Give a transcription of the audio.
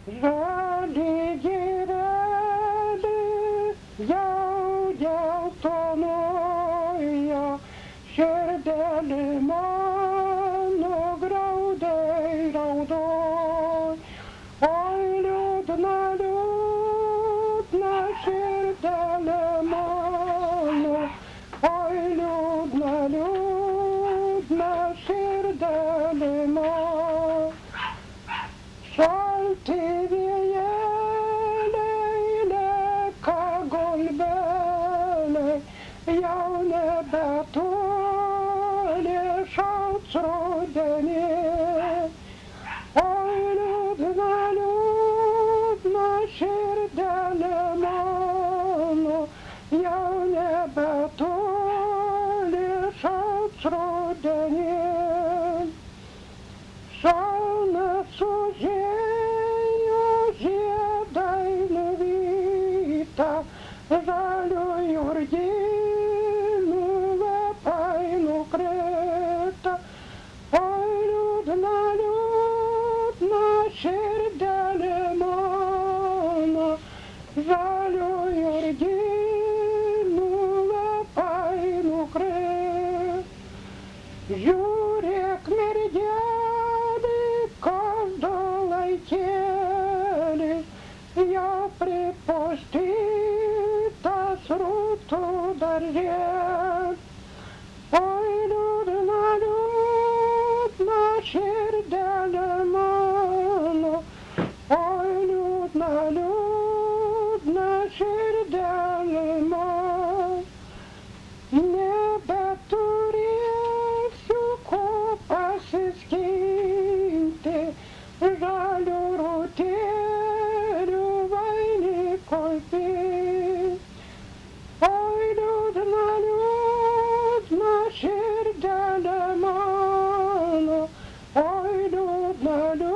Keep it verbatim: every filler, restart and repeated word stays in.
Žali gireli jau geltonuoja, širdeli mano graudai raudoj. Oi liūdna, liūdna širdeli mano, oi liūdna, liūdna širdeli mano. Šalti vėjeliai leka gulbeliai, jau nebetoli šalts rudenį. Oi liūdna, liūdna širdeli mano, jau nebetoli šalts rudenį. Šalna sužėjo žiedai nuvyta, žalių jurginų lapai nukrita. Oi liūdna, liūdna širdeli mano, žalių jurginų lapai nukrita. Žiūrėk, mergelė, kas du laikėlis, jau pripustytas rūtų darželis. Oi liūdna, liūdna širdeli mano, oi liūdna, liūdna širdeli mano. Nebeturėsiu ko pasiskinti, žalių rūtelių vainikui pint. Oi liūdna, liūdna širdeli mano, oi liūdna, liūdna